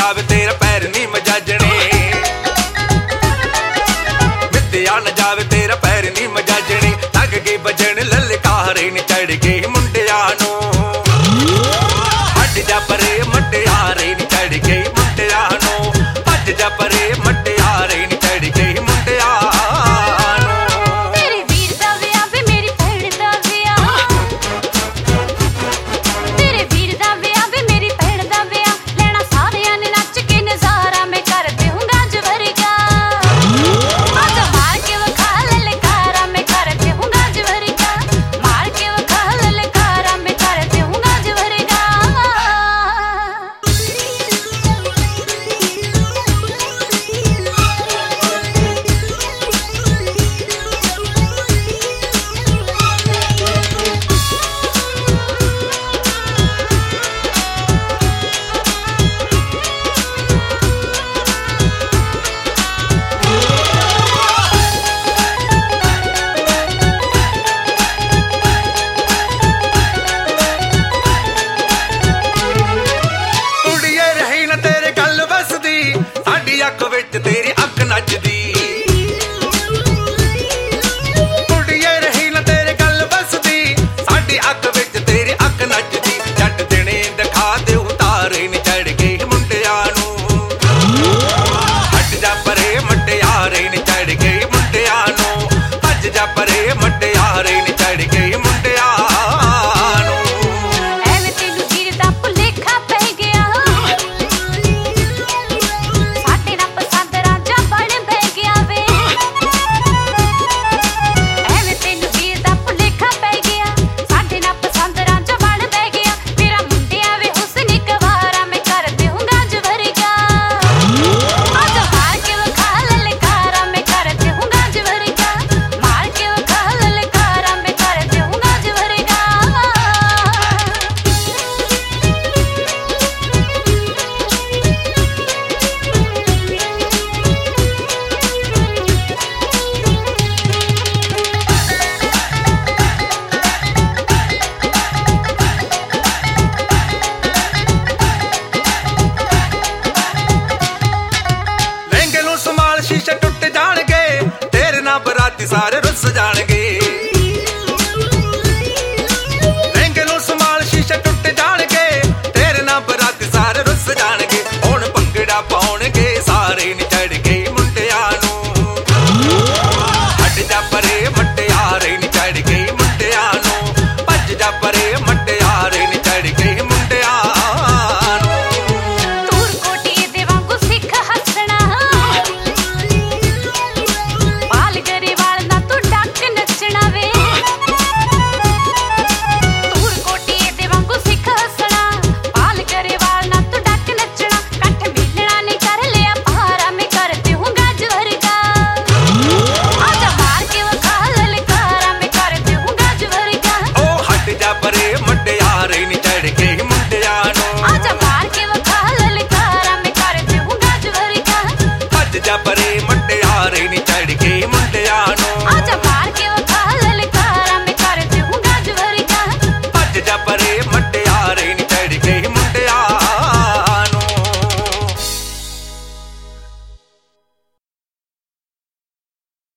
जावे तेरा पैर नी मजाजने, मित्या न जावे तेरा पैर नी मजाजने। लग गई बजन ललकारे नी चढ़ गई मुंडिया नू, हट जा परे मटियारे नी चढ़ गई मुंडिया नू, भज जा परे मटियारे नी चढ़ गई मुंडिया। अख विच तेरी अख नचदी, कुड़िए रही न तेरे गल बसदी, साडी अख विच तेरी अख नचदी। जट दिने दिखा दे उतारे नी चढ़ गई मुंडिया नू, हट जा परे मटियारे नी चढ़ गई मुंडिया नू, भज जा परे मटियारे नी चढ़ गई मुंडिया। शीशे टुट जाणगे तेरे ना बराती सारे रुस जाणगे, लहंगे नू संभाल शीशे टुट जाणगे तेरे ना बराती सारे रुस जाणगे। हुण भंगड़ा पाउणगे सारे नी चढ़ गई मुंडिया नू, हट जा परे मटियारे नी चढ़ गई मुंडिया नू, भज जा परे मटियारे नी चढ़ गई मुंडिया। जा परे